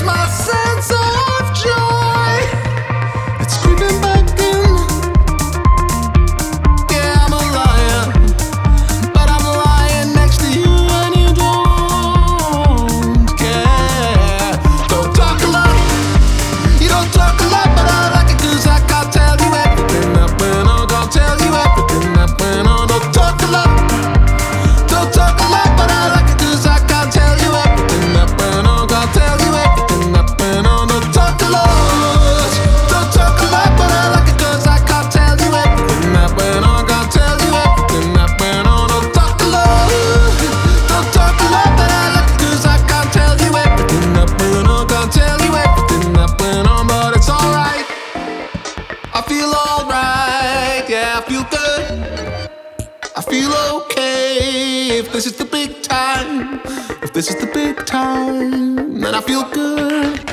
my sense of joy. It's creeping back in. Yeah, I'm a liar, but I'm lying next to you and you don't care. Don't talk a lot, you don't talk a lot, but I like it 'cause I can't tell you everything that went on. Can't tell you everything that went on. Don't talk a lot, don't talk a lot, but I like it 'cause I can't tell you everything that went on. Can't tell you everything that went on. Don't talk a lot, don't talk a lot, but I like it 'cause I can't tell you everything that went on. Can't tell you everything that went on. Don't talk a lot, don't talk a lot, but I like it 'cause I can't tell you everything that went on. Can't tell you everything that went on, but it's alright. I feel alright, yeah, I feel good. I feel okay. If this is the big time, if this is the big time, then I feel good.